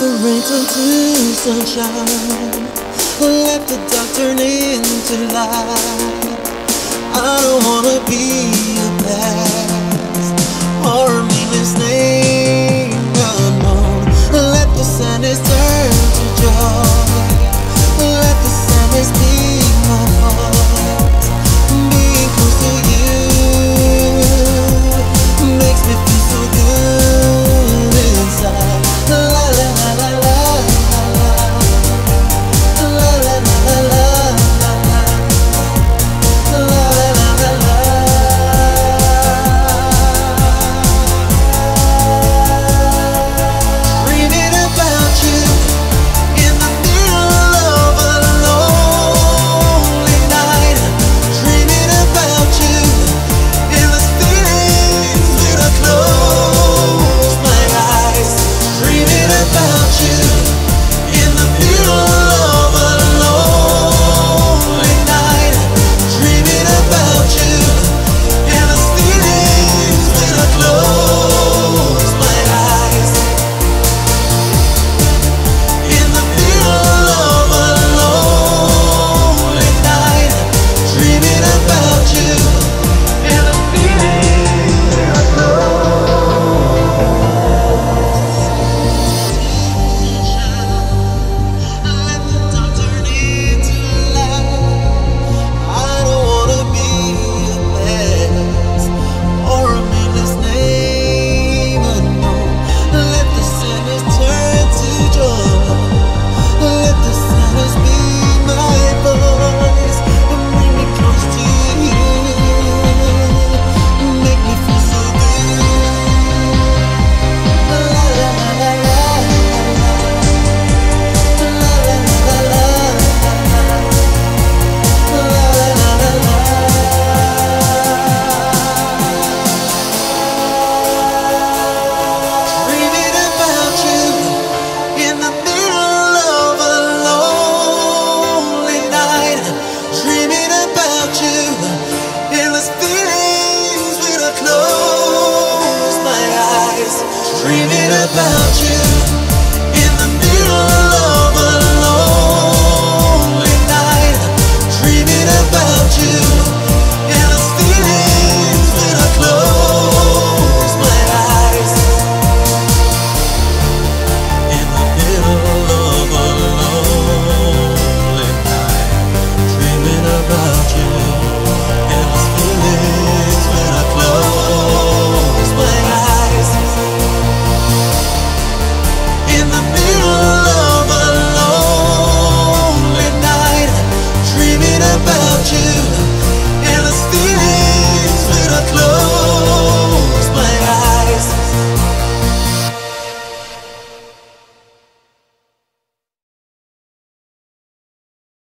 the rain turn to sunshine. Let the dark turn into light. I don't wanna be a past or a meaningless name unknown. Let the sadness turn to joy. Let the sadness be my heart. Being close to you.